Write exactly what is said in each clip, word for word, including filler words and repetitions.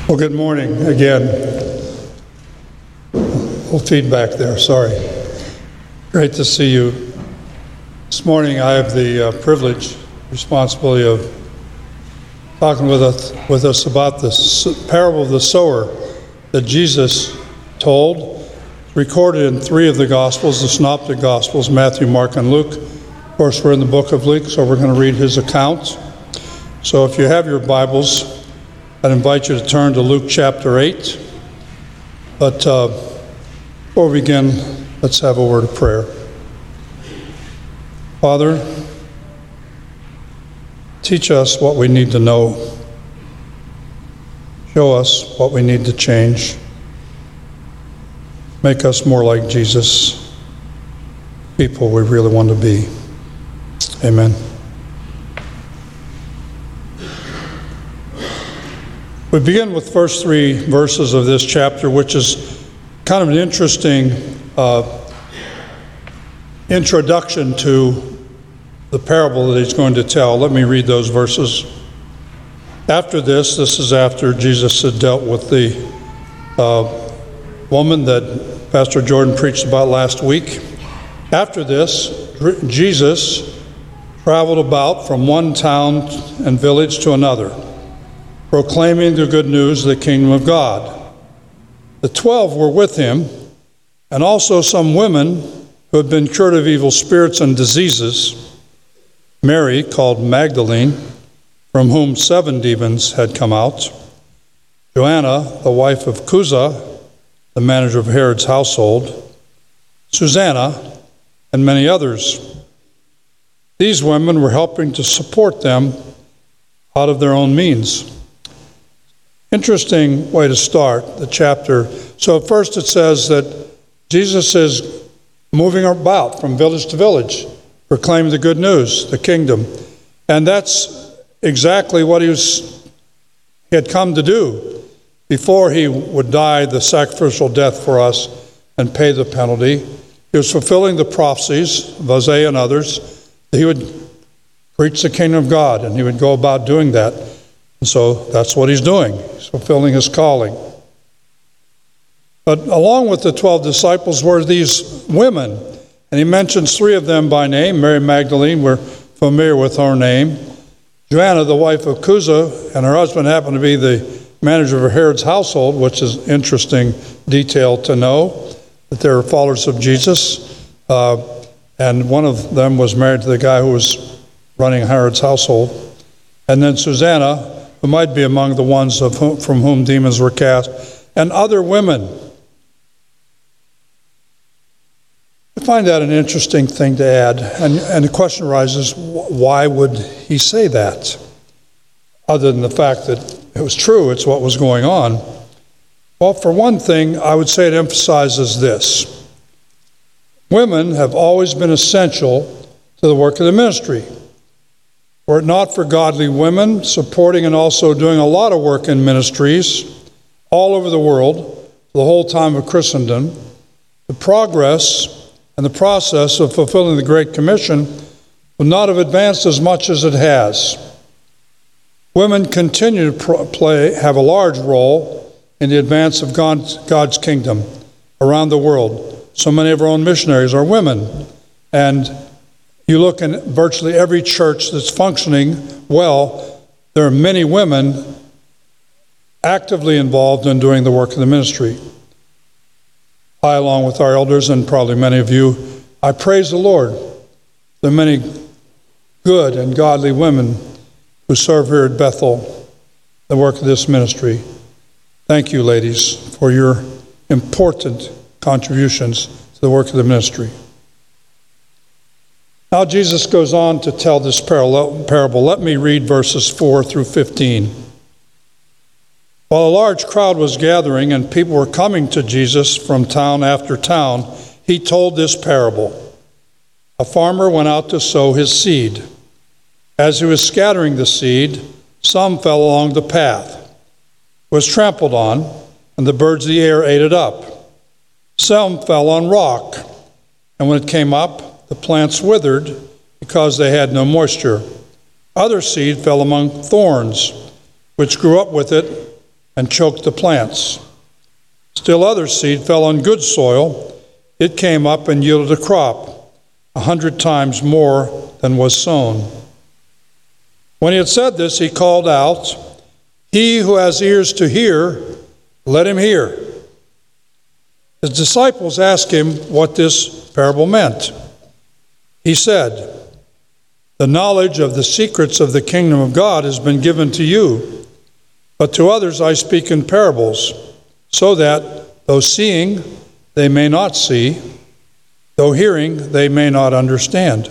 Well, good morning again. A little feedback there, sorry. Great to see you. This morning I have the uh, privilege, responsibility of talking with us, with us about the parable of the sower that Jesus told. It's recorded in three of the Gospels, the Synoptic Gospels, Matthew, Mark, and Luke. Of course, we're in the book of Luke, so we're going to read his account. So if you have your Bibles, I'd invite you to turn to Luke chapter eight. But uh, before we begin, let's have a word of prayer. Father, teach us what we need to know. Show us what we need to change. Make us more like Jesus, people we really want to be. Amen. We begin with the first three verses of this chapter, which is kind of an interesting uh, introduction to the parable that he's going to tell. Let me read those verses. After this, this is after Jesus had dealt with the uh, woman that Pastor Jordan preached about last week. After this, Jesus traveled about from one town and village to another, proclaiming the good news of the kingdom of God. The twelve were with him, and also some women who had been cured of evil spirits and diseases. Mary, called Magdalene, from whom seven demons had come out. Joanna, the wife of Chuza, the manager of Herod's household. Susanna, and many others. These women were helping to support them out of their own means. Interesting way to start the chapter. So first it says that Jesus is moving about from village to village, proclaiming the good news, the kingdom. And that's exactly what he, was, he had come to do before he would die the sacrificial death for us and pay the penalty. He was fulfilling the prophecies of Isaiah and others that he would preach the kingdom of God, and he would go about doing that. And so that's what he's doing. He's fulfilling his calling. But along with the twelve disciples were these women, and he mentions three of them by name. Mary Magdalene, we're familiar with her name. Joanna, the wife of Chuza, and her husband happened to be the manager of Herod's household, which is interesting detail to know, that they're followers of Jesus. Uh, and one of them was married to the guy who was running Herod's household. And then Susanna, who might be among the ones of whom, from whom demons were cast, and other women. I find that an interesting thing to add, and, and the question arises, why would he say that? Other than the fact that it was true, it's what was going on. Well, for one thing, I would say it emphasizes this. Women have always been essential to the work of the ministry. Were it not for godly women supporting and also doing a lot of work in ministries all over the world, the whole time of Christendom, the progress and the process of fulfilling the Great Commission would not have advanced as much as it has. Women continue to play, have a large role in the advance of God's, God's kingdom around the world. So many of our own missionaries are women, and you look in virtually every church that's functioning well, there are many women actively involved in doing the work of the ministry. I, along with our elders and probably many of you, I praise the Lord. There are many good and godly women who serve here at Bethel, the work of this ministry. Thank you, ladies, for your important contributions to the work of the ministry. Now Jesus goes on to tell this parable. Let me read verses four through fifteen. While a large crowd was gathering and people were coming to Jesus from town after town, he told this parable. A farmer went out to sow his seed. As he was scattering the seed, some fell along the path, was trampled on, and the birds of the air ate it up. Some fell on rock, and when it came up, the plants withered because they had no moisture. Other seed fell among thorns, which grew up with it and choked the plants. Still other seed fell on good soil. It came up and yielded a crop, a hundred times more than was sown. When he had said this, he called out, "He who has ears to hear, let him hear." His disciples asked him what this parable meant. He said, "The knowledge of the secrets of the kingdom of God has been given to you, but to others I speak in parables, so that, though seeing, they may not see, though hearing, they may not understand."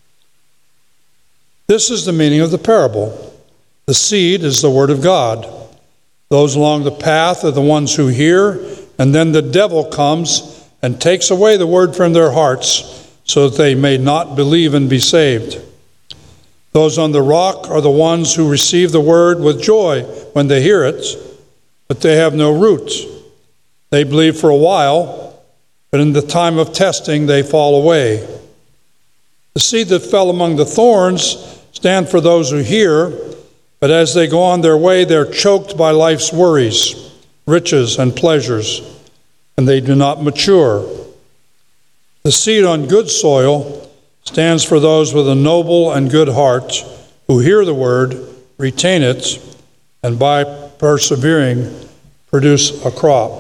This is the meaning of the parable. The seed is the word of God. Those along the path are the ones who hear, and then the devil comes and takes away the word from their hearts, so that they may not believe and be saved. Those on the rock are the ones who receive the word with joy when they hear it, but they have no root. They believe for a while, but in the time of testing they fall away. The seed that fell among the thorns stand for those who hear, but as they go on their way, they're choked by life's worries, riches, and pleasures, and they do not mature. The seed on good soil stands for those with a noble and good heart who hear the word, retain it, and by persevering produce a crop.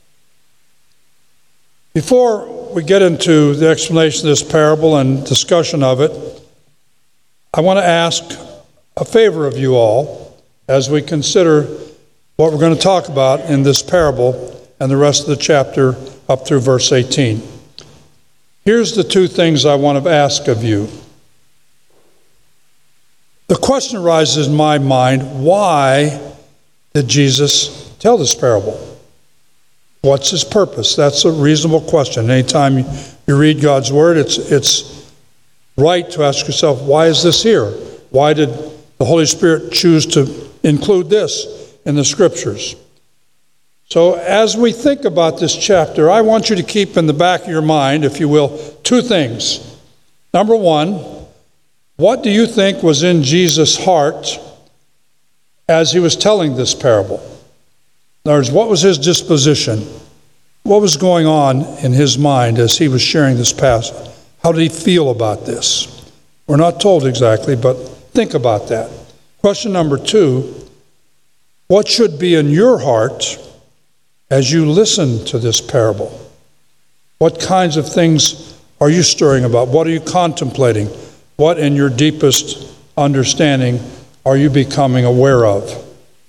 Before we get into the explanation of this parable and discussion of it, I want to ask a favor of you all as we consider what we're going to talk about in this parable and the rest of the chapter up through verse eighteen. Here's the two things I want to ask of you. The question arises in my mind, why did Jesus tell this parable? What's his purpose? That's a reasonable question. Anytime you read God's word, it's, it's right to ask yourself, why is this here? Why did the Holy Spirit choose to include this in the scriptures? So as we think about this chapter, I want you to keep in the back of your mind, if you will, two things. Number one, what do you think was in Jesus' heart as he was telling this parable? In other words, what was his disposition? What was going on in his mind as he was sharing this passage? How did he feel about this? We're not told exactly, but think about that. Question number two, what should be in your heart as you listen to this parable? What kinds of things are you stirring about? What are you contemplating? What in your deepest understanding are you becoming aware of?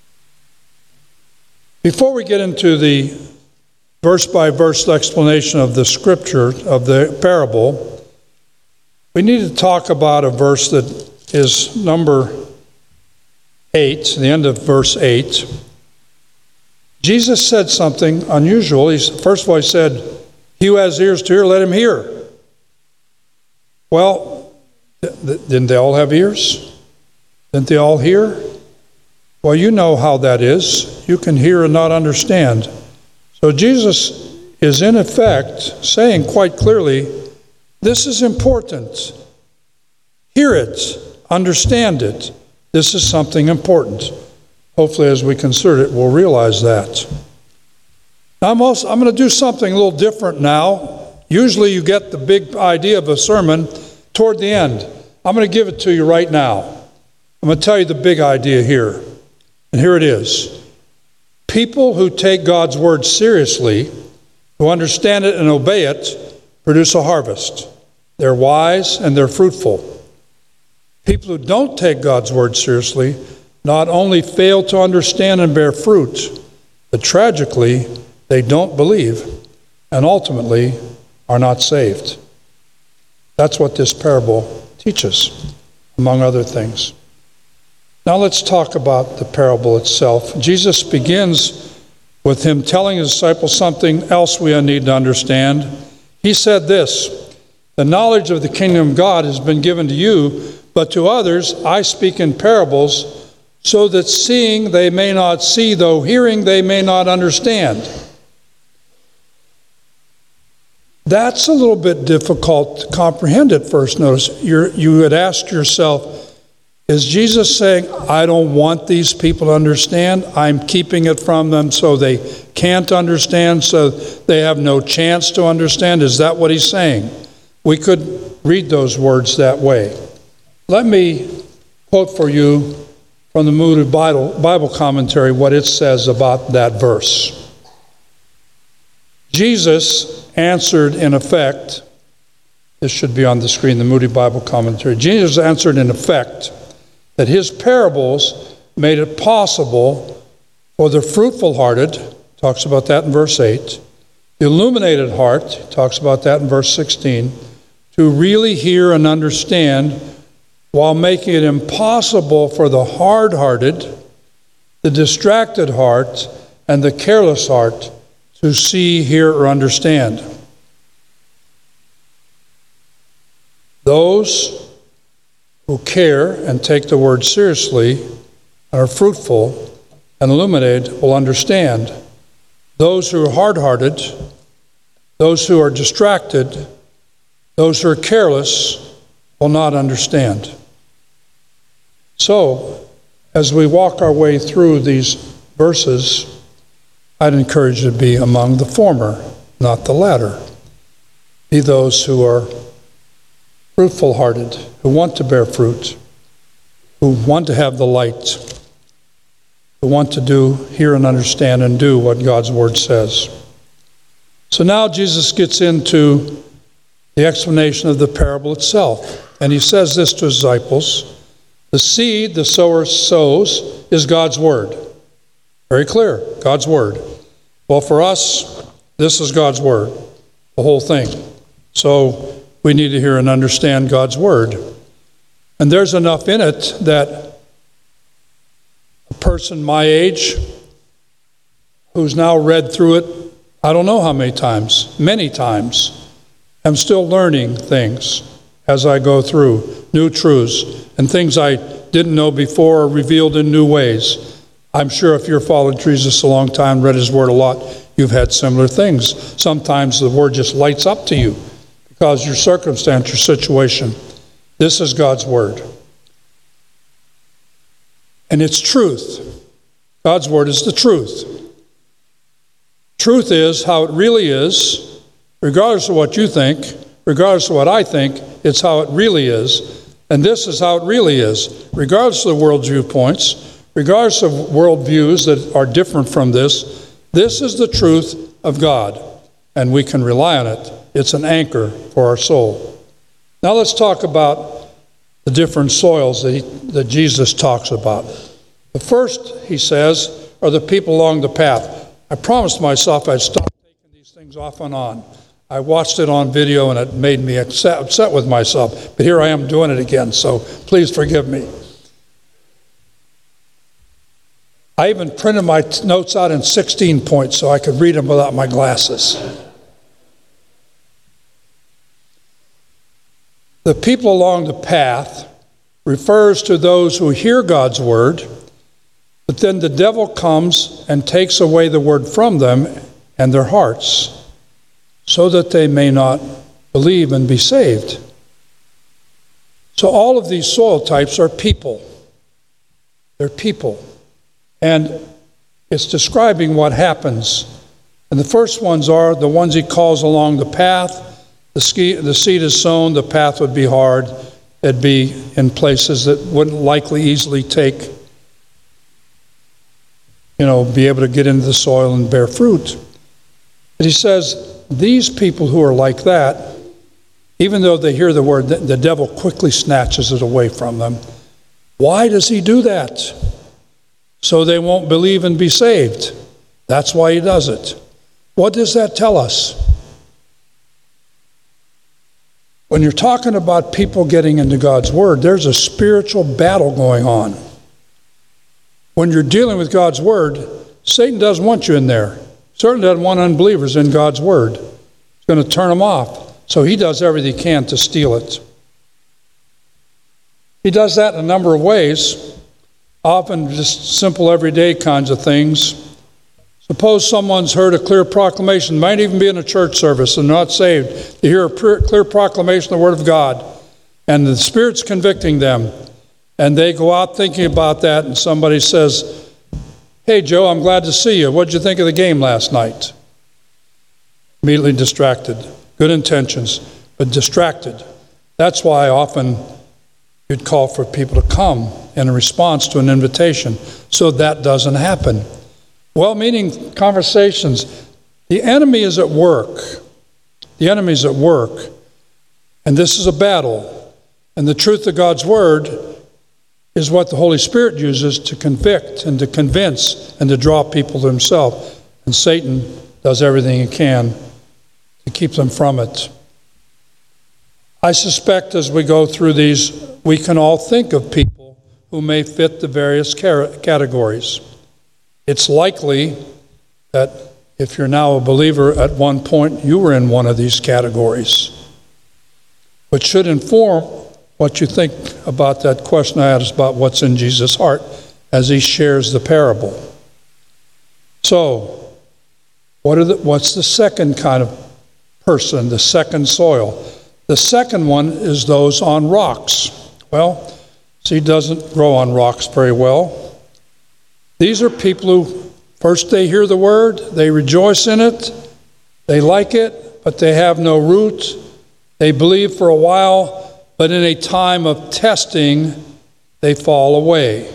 Before we get into the verse-by-verse explanation of the scripture, of the parable, we need to talk about a verse that is number eight, the end of verse eight. Jesus said something unusual. He's, first of all, he said, "He who has ears to hear, let him hear." Well, th- th- didn't they all have ears? Didn't they all hear? Well, you know how that is. You can hear and not understand. So Jesus is in effect saying quite clearly, this is important. Hear it. Understand it. This is something important. Hopefully as we consider it, we'll realize that. Now, I'm, also, I'm going to do something a little different now. Usually you get the big idea of a sermon toward the end. I'm going to give it to you right now. I'm going to tell you the big idea here. And here it is. People who take God's word seriously, who understand it and obey it, produce a harvest. They're wise and they're fruitful. People who don't take God's word seriously not only fail to understand and bear fruit, but tragically, they don't believe and ultimately are not saved. That's what this parable teaches, among other things. Now let's talk about the parable itself. Jesus begins with him telling his disciples something else we need to understand. He said this, "The knowledge of the kingdom of God has been given to you, but to others I speak in parables, so that seeing they may not see, though hearing they may not understand." That's a little bit difficult to comprehend at first. Notice you're, you would ask yourself, Is Jesus saying, I don't want these people to understand? I'm keeping it from them so they can't understand, so they have no chance to understand? Is that what he's saying? We could read those words that way. Let me quote for you from the Moody Bible, Bible commentary what it says about that verse. Jesus answered in effect, this should be on the screen, the Moody Bible commentary. Jesus answered in effect that his parables made it possible for the fruitful hearted, talks about that in verse eight, the illuminated heart, talks about that in verse sixteen, to really hear and understand, while making it impossible for the hard-hearted, the distracted heart, and the careless heart to see, hear, or understand. Those who care and take the word seriously, are fruitful and illuminated, will understand. Those who are hard-hearted, those who are distracted, those who are careless, will not understand. So, as we walk our way through these verses, I'd encourage you to be among the former, not the latter. Be those who are fruitful-hearted, who want to bear fruit, who want to have the light, who want to do, hear and understand and do what God's Word says. So now Jesus gets into the explanation of the parable itself. And he says this to his disciples: the seed the sower sows is God's Word. Very clear, God's Word. Well, for us, this is God's Word, the whole thing. So we need to hear and understand God's Word. And there's enough in it that a person my age who's now read through it, I don't know how many times, many times, I'm still learning things as I go through, new truths, and things I didn't know before are revealed in new ways. I'm sure if you're following Jesus a long time, read his Word a lot, you've had similar things. Sometimes the Word just lights up to you because your circumstance, your situation. This is God's Word. And it's truth. God's Word is the truth. Truth is how it really is, regardless of what you think, regardless of what I think, it's how it really is. And this is how it really is. Regardless of the world's viewpoints, regardless of worldviews that are different from this, this is the truth of God, and we can rely on it. It's an anchor for our soul. Now let's talk about the different soils that, he, that Jesus talks about. The first, he says, are the people along the path. I promised myself I'd stop taking these things off and on. I watched it on video and it made me upset, upset with myself, but here I am doing it again, so please forgive me. I even printed my t- notes out in sixteen points so I could read them without my glasses. The people along the path refers to those who hear God's word, but then the devil comes and takes away the word from them and their hearts, so that they may not believe and be saved. So all of these soil types are people. They're people. And it's describing what happens. And the first ones are the ones he calls along the path. The, ski, the seed is sown, the path would be hard. It'd be in places that wouldn't likely easily take, you know, be able to get into the soil and bear fruit. But he says, these people who are like that, even though they hear the word, the devil quickly snatches it away from them. Why does he do that? So they won't believe and be saved. That's why he does it. What does that tell us? When you're talking about people getting into God's word, there's a spiritual battle going on. When you're dealing with God's word, Satan doesn't want you in there. Certainly doesn't want unbelievers in God's word. He's going to turn them off. So he does everything he can to steal it. He does that in a number of ways, often just simple everyday kinds of things. Suppose someone's heard a clear proclamation, might even be in a church service and not saved. They hear a clear proclamation of the Word of God, and the Spirit's convicting them. and they go out thinking about that, and somebody says, "Hey, Joe, I'm glad to see you. What did you think of the game last night?" Immediately distracted. Good intentions, but distracted. That's why often you'd call for people to come in response to an invitation, so that doesn't happen. Well-meaning conversations. The enemy is at work. The enemy is at work. And this is a battle. And the truth of God's word is what the Holy Spirit uses to convict and to convince and to draw people to himself. And Satan does everything he can to keep them from it. I suspect as we go through these, we can all think of people who may fit the various categories. It's likely that if you're now a believer, at one point you were in one of these categories, which should inform what you think about that question I asked about what's in Jesus' heart as he shares the parable. So, what are the, what's the second kind of person, the second soil? The second one is those on rocks. Well, seed doesn't grow on rocks very well. These are people who, first they hear the word, they rejoice in it, they like it, but they have no root. They believe for a while, but in a time of testing, they fall away.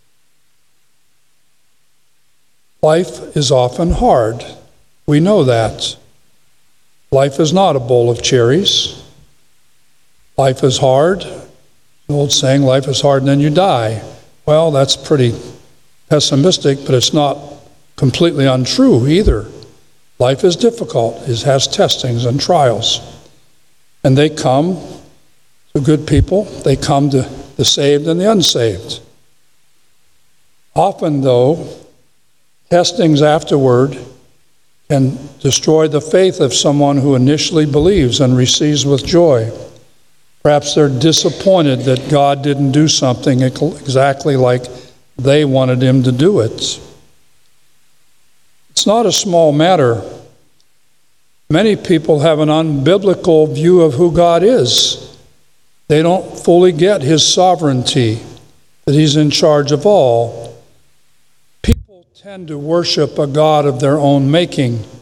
Life is often hard. We know that. Life is not a bowl of cherries. Life is hard. The old saying, life is hard and then you die. Well, that's pretty pessimistic, but it's not completely untrue either. Life is difficult. It has testings and trials. And they come to good people. They come to the saved and the unsaved. Often, though, testings afterward can destroy the faith of someone who initially believes and receives with joy. Perhaps they're disappointed that God didn't do something exactly like they wanted him to do it. It's not a small matter. Many people have an unbiblical view of who God is. They don't fully get his sovereignty, that he's in charge of all. People tend to worship a God of their own making. It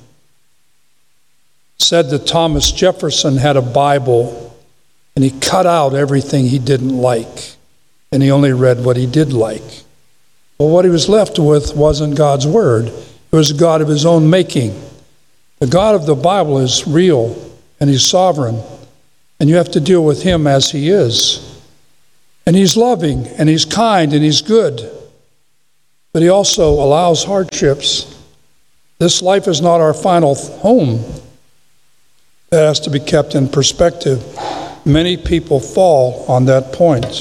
said that Thomas Jefferson had a Bible, and he cut out everything he didn't like, and he only read what he did like. Well, what he was left with wasn't God's word. It was a God of his own making. The God of the Bible is real, and he's sovereign, and you have to deal with him as he is. And he's loving, and he's kind, and he's good. But he also allows hardships. This life is not our final home. That has to be kept in perspective. Many people fall on that point.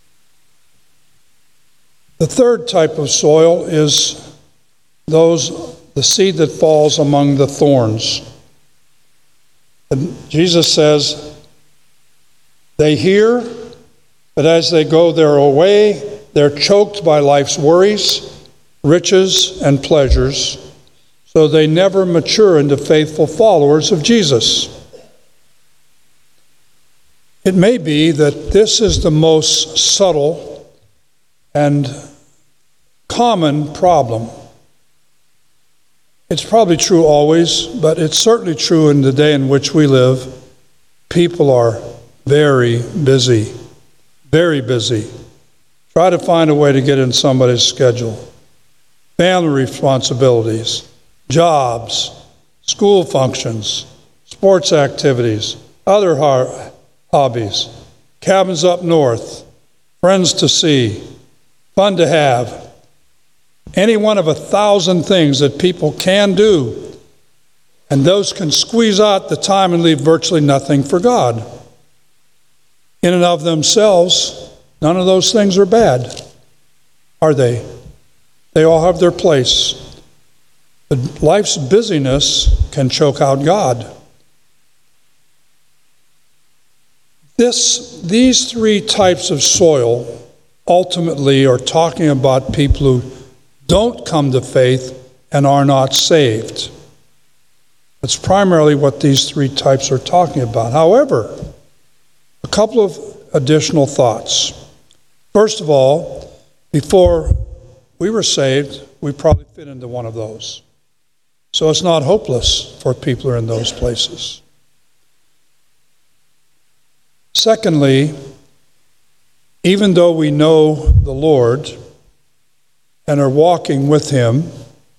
The third type of soil is those, the seed that falls among the thorns. And Jesus says, they hear, but as they go their way, they're choked by life's worries, riches, and pleasures, so they never mature into faithful followers of Jesus. It may be that this is the most subtle and common problem. It's probably true always, but it's certainly true in the day in which we live. People are very busy, very busy. Try to find a way to get in somebody's schedule. Family responsibilities, jobs, school functions, sports activities, other har- hobbies, cabins up north, friends to see, fun to have. Any one of a thousand things that people can do, and those can squeeze out the time and leave virtually nothing for God. In and of themselves, none of those things are bad, are they? They all have their place. But life's busyness can choke out God. This, these three types of soil ultimately are talking about people who don't come to faith and are not saved. That's primarily what these three types are talking about. However, a couple of additional thoughts. First of all, before we were saved, we probably fit into one of those. So it's not hopeless for people who are in those places. Secondly, even though we know the Lord and are walking with Him,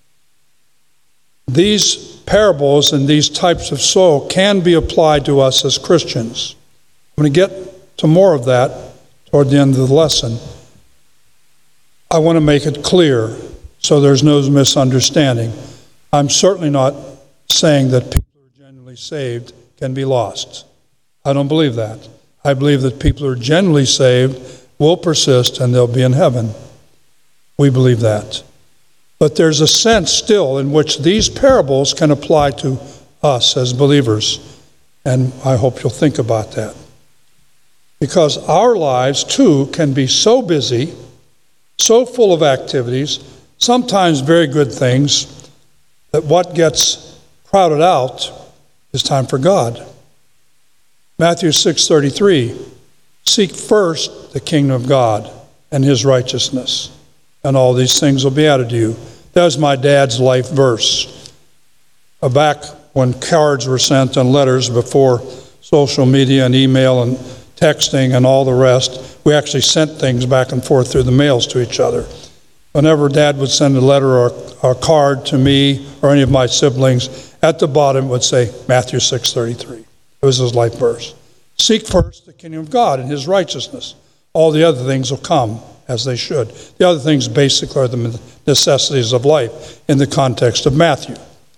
these parables and these types of soil can be applied to us as Christians. I'm going to get to more of that toward the end of the lesson. I want to make it clear so there's no misunderstanding. I'm certainly not saying that people who are genuinely saved can be lost. I don't believe that. I believe that people who are genuinely saved will persist and they'll be in heaven. We believe that. But there's a sense still in which these parables can apply to us as believers. And I hope you'll think about that. Because our lives, too, can be so busy, so full of activities, sometimes very good things, that what gets crowded out is time for God. Matthew six thirty-three, seek first the kingdom of God and His righteousness, and all these things will be added to you. That was my dad's life verse. Back when cards were sent and letters before social media and email and texting and all the rest, we actually sent things back and forth through the mails to each other. Whenever Dad would send a letter or a card to me or any of my siblings, at the bottom it would say Matthew six thirty-three. It was his life verse. Seek first the kingdom of God and His righteousness. All the other things will come as they should. The other things basically are the necessities of life in the context of Matthew.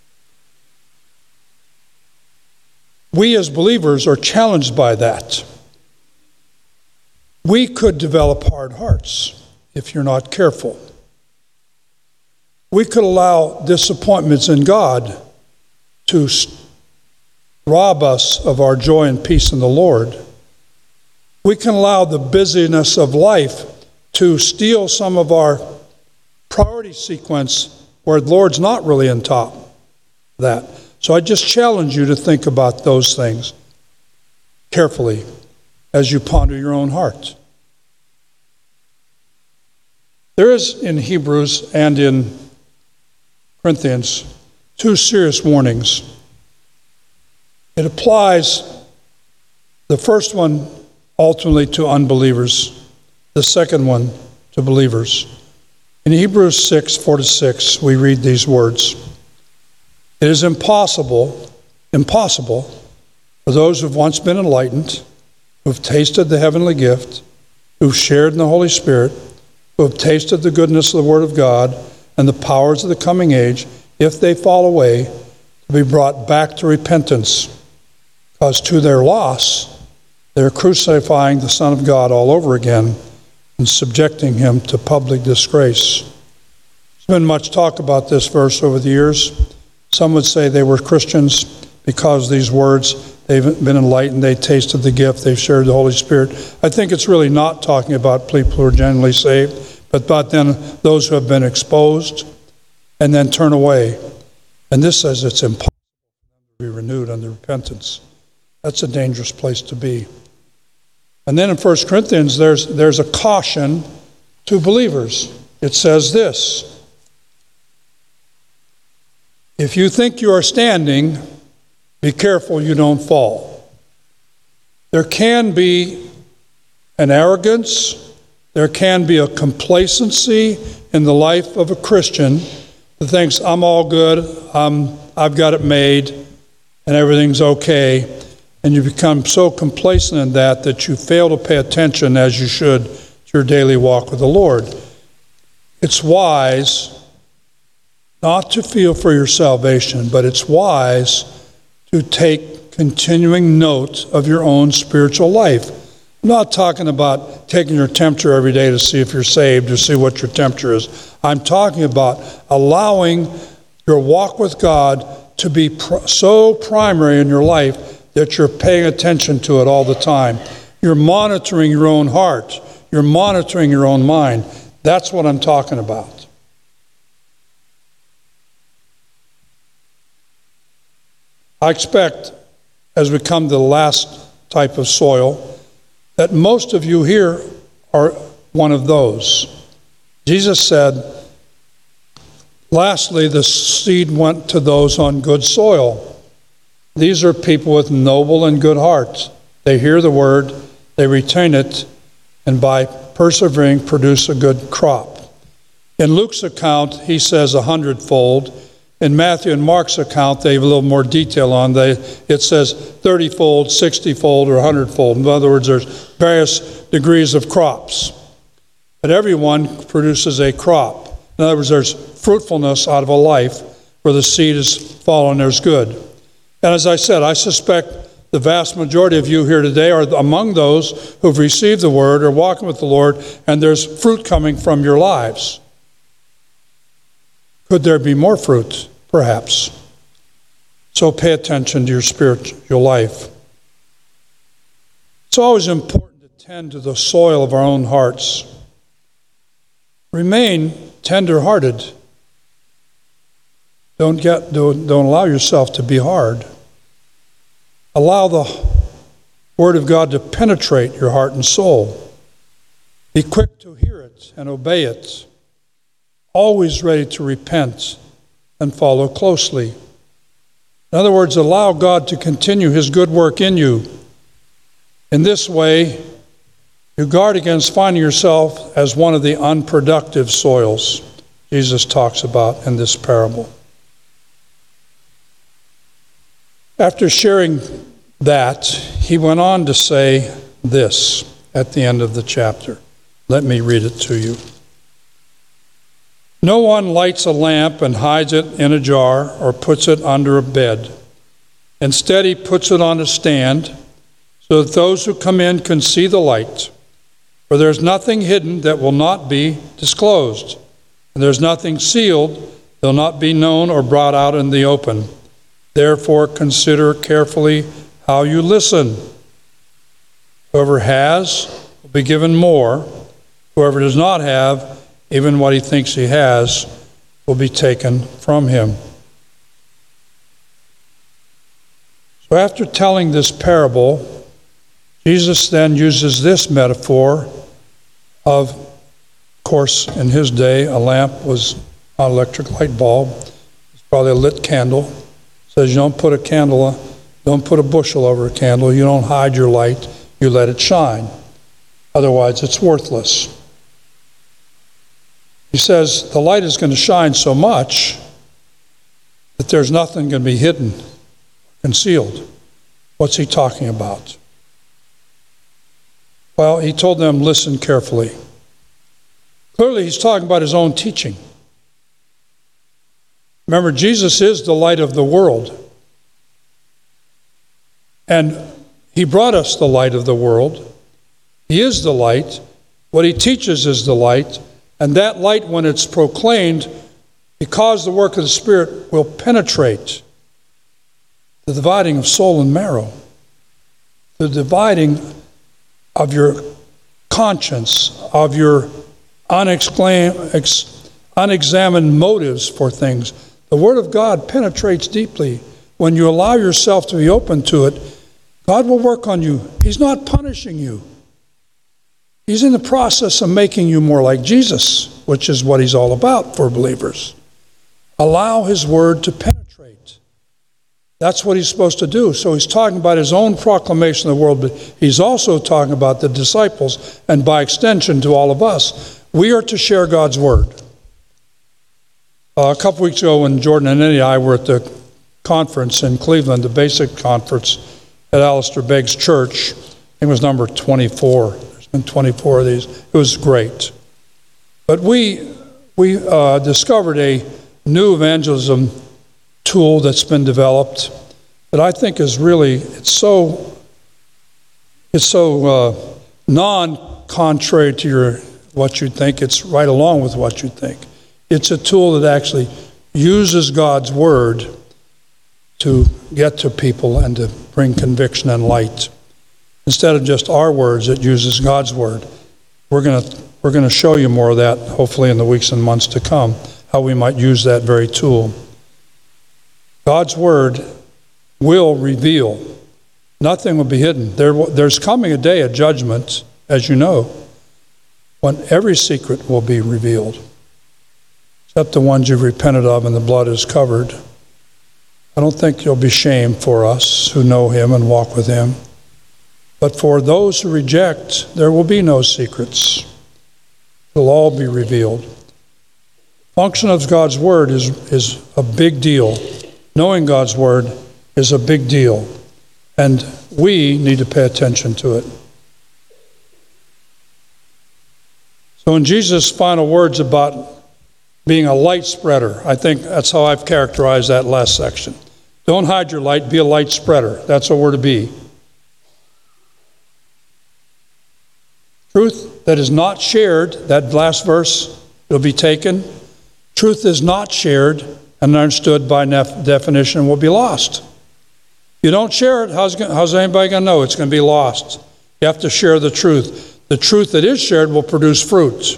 We as believers are challenged by that. We could develop hard hearts if you're not careful. We could allow disappointments in God to rob us of our joy and peace in the Lord. We can allow the busyness of life to steal some of our priority sequence where the Lord's not really on top of that. So I just challenge you to think about those things carefully as you ponder your own heart. There is in Hebrews and in Corinthians two serious warnings. It applies, the first one ultimately to unbelievers, the second one to believers. In Hebrews six, four to six, we read these words. It is impossible, impossible for those who've once been enlightened, who've tasted the heavenly gift, who've shared in the Holy Spirit, who have tasted the goodness of the Word of God and the powers of the coming age, if they fall away, to be brought back to repentance. Because to their loss, they're crucifying the Son of God all over again and subjecting Him to public disgrace. There's been much talk about this verse over the years. Some would say they were Christians because of these words. They've been enlightened, they tasted the gift, they've shared the Holy Spirit. I think it's really not talking about people who are genuinely saved, but about then those who have been exposed and then turn away. And this says it's impossible for them to be renewed unto repentance. That's a dangerous place to be. And then in First Corinthians, there's, there's a caution to believers. It says this: if you think you are standing, be careful you don't fall. There can be an arrogance, there can be a complacency in the life of a Christian that thinks, I'm all good, um, I've got it made, and everything's okay. And you become so complacent in that that you fail to pay attention as you should to your daily walk with the Lord. It's wise not to feel for your salvation, but it's wise to take continuing note of your own spiritual life. I'm not talking about taking your temperature every day to see if you're saved or see what your temperature is. I'm talking about allowing your walk with God to be pr- so primary in your life that you're paying attention to it all the time. You're monitoring your own heart. You're monitoring your own mind. That's what I'm talking about. I expect, as we come to the last type of soil, that most of you here are one of those. Jesus said, lastly, the seed went to those on good soil. These are people with noble and good hearts. They hear the word, they retain it, and by persevering produce a good crop. In Luke's account, he says a hundredfold. In Matthew and Mark's account, they have a little more detail on. They it says thirty-fold, sixty-fold, or a hundredfold. In other words, there's various degrees of crops. But everyone produces a crop. In other words, there's fruitfulness out of a life where the seed is fallen, there's good. And as I said, I suspect the vast majority of you here today are among those who've received the word or walking with the Lord, and there's fruit coming from your lives. Could there be more fruit? Perhaps. So pay attention to your spiritual life. It's always important to tend to the soil of our own hearts. Remain tender-hearted. Don't get don't, don't allow yourself to be hard. Allow the Word of God to penetrate your heart and soul. Be quick to hear it and obey it. Always ready to repent and follow closely. In other words, allow God to continue His good work in you. In this way, you guard against finding yourself as one of the unproductive soils Jesus talks about in this parable. After sharing that, he went on to say this at the end of the chapter. Let me read it to you. No one lights a lamp and hides it in a jar or puts it under a bed. Instead, he puts it on a stand so that those who come in can see the light. For there's nothing hidden that will not be disclosed, and there's nothing sealed that will not be known or brought out in the open. Therefore, consider carefully how you listen. Whoever has will be given more. Whoever does not have, even what he thinks he has, will be taken from him. So after telling this parable, Jesus then uses this metaphor of, of course, in his day, a lamp was not an electric light bulb. It's probably a lit candle. It says you don't put a candle, don't put a bushel over a candle. You don't hide your light. You let it shine. Otherwise, it's worthless. He says the light is going to shine so much that there's nothing going to be hidden, concealed. What's he talking about? Well, he told them, listen carefully. Clearly, he's talking about his own teaching. Remember, Jesus is the light of the world. And he brought us the light of the world. He is the light. What he teaches is the light. And that light, when it's proclaimed, because the work of the Spirit will penetrate the dividing of soul and marrow, the dividing of your conscience, of your unexclaim, unexamined motives for things. The Word of God penetrates deeply. When you allow yourself to be open to it, God will work on you. He's not punishing you. He's in the process of making you more like Jesus, which is what he's all about for believers. Allow his word to penetrate. That's what he's supposed to do. So he's talking about his own proclamation of the world, but he's also talking about the disciples, and by extension to all of us. We are to share God's word. Uh, a couple weeks ago when Jordan and Eddie and I were at the conference in Cleveland, the basic conference at Alistair Begg's church, I think it was number twenty-four. There's been twenty-four of these. It was great. But we we uh, discovered a new evangelism tool that's been developed that I think is really, it's so, it's so uh, non-contrary to your what you think. It's right along with what you think. It's a tool that actually uses God's word to get to people and to bring conviction and light. Instead of just our words, it uses God's word. We're going to we're going to show you more of that, hopefully in the weeks and months to come, how we might use that very tool. God's word will reveal. Nothing will be hidden. There, there's coming a day of judgment, as you know. when every secret will be revealed, except the ones you've repented of and the blood is covered. I don't think you'll be shamed for us who know him and walk with him. But for those who reject, there will be no secrets. It'll all be revealed. Function of God's word is, is a big deal. Knowing God's word is a big deal. And we need to pay attention to it. So in Jesus' final words about being a light spreader, I think that's how I've characterized that last section. Don't hide your light, be a light spreader. That's what we're to be. Truth that is not shared, that last verse will be taken. Truth is not shared and understood by nef- definition will be lost. If you don't share it, how's, how's anybody going to know it's going to be lost? You have to share the truth. The truth that is shared will produce fruit.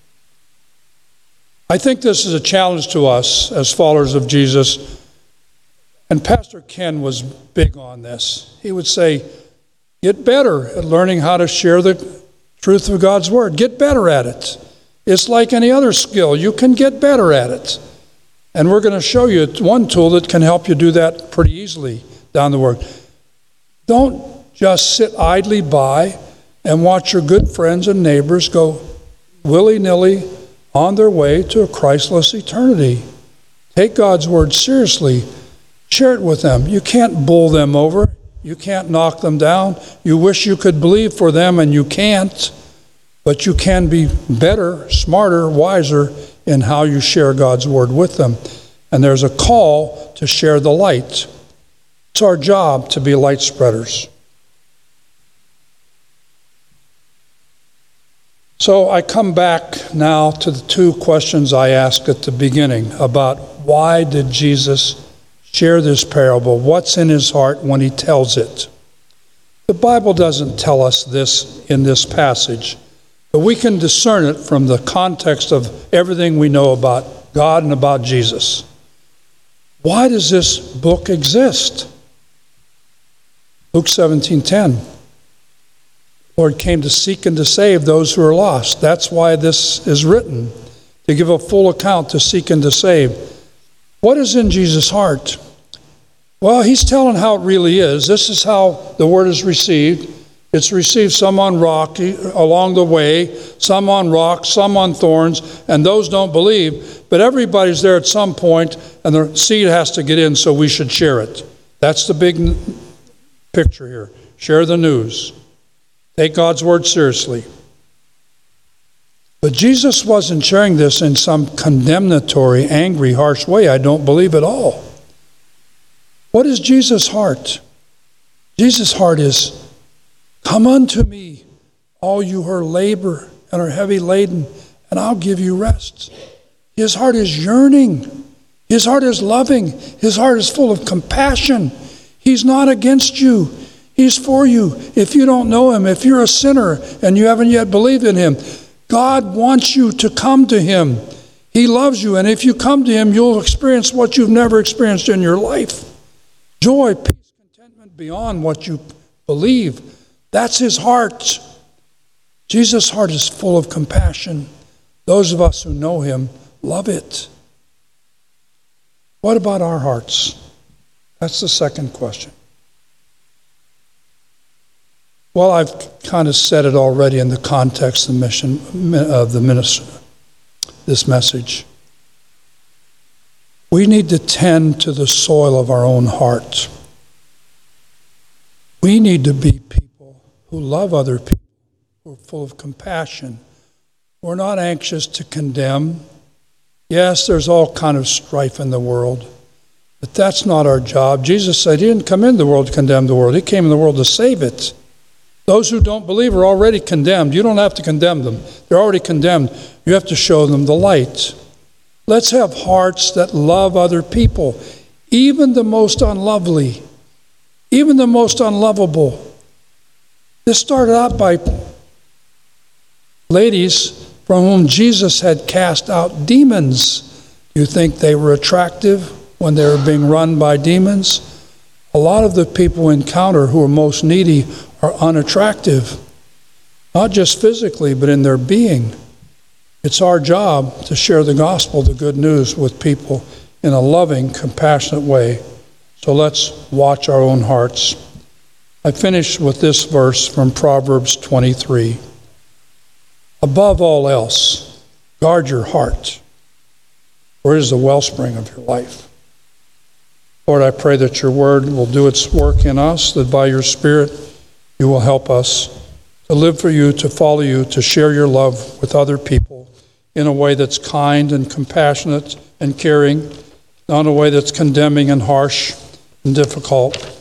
I think this is a challenge to us as followers of Jesus. And Pastor Ken was big on this. He would say, get better at learning how to share the truth of God's word. Get better at it. It's like any other skill. You can get better at it. And we're going to show you one tool that can help you do that pretty easily down the road. Don't just sit idly by and watch your good friends and neighbors go willy-nilly on their way to a Christless eternity. Take God's word seriously. Share it with them. You can't bull them over. You can't knock them down. You wish you could believe for them, and you can't. But you can be better, smarter, wiser in how you share God's word with them. And there's a call to share the light. It's our job to be light spreaders. So I come back now to the two questions I asked at the beginning about why did Jesus share this parable? What's in his heart when he tells it? The Bible doesn't tell us this in this passage, but we can discern it from the context of everything we know about God and about Jesus. Why does this book exist? Luke seventeen ten. Lord came to seek and to save those who are lost. That's why this is written, to give a full account, to seek and to save. What is in Jesus' heart? Well, he's telling how it really is. This is how the word is received. It's received some on rock along the way, some on rocks, some on thorns, and those don't believe. But everybody's there at some point, and the seed has to get in, so we should share it. That's the big picture here. Share the news. Take God's word seriously. But Jesus wasn't sharing this in some condemnatory, angry, harsh way. I don't believe at all. What is Jesus' heart? Jesus' heart is, come unto me, all you who are labor and are heavy laden, and I'll give you rest. His heart is yearning. His heart is loving. His heart is full of compassion. He's not against you. He's for you. If you don't know him, if you're a sinner and you haven't yet believed in him, God wants you to come to him. He loves you, and if you come to him, you'll experience what you've never experienced in your life. Joy, peace, contentment beyond what you believe. That's his heart. Jesus' heart is full of compassion. Those of us who know him love it. What about our hearts? That's the second question. Well, I've kind of said it already in the context of the mission of the ministry, this message. We need to tend to the soil of our own heart. We need to be people who love other people, who are full of compassion. We're not anxious to condemn. Yes, there's all kind of strife in the world, but that's not our job. Jesus said he didn't come into the world to condemn the world. He came in the world to save it. Those who don't believe are already condemned. You don't have to condemn them. They're already condemned. You have to show them the light. Let's have hearts that love other people, even the most unlovely, even the most unlovable. This started out by ladies from whom Jesus had cast out demons. Do you think they were attractive when they were being run by demons? A lot of the people we encounter who are most needy are unattractive. not just physically, but in their being. It's our job to share the gospel, the good news, with people in a loving, compassionate way. So let's watch our own hearts. I finish with this verse from Proverbs twenty-three. Above all else, guard your heart, for it is the wellspring of your life. Lord, I pray that your word will do its work in us, that by your Spirit you will help us to live for you, to follow you, to share your love with other people in a way that's kind and compassionate and caring, not in a way that's condemning and harsh and difficult.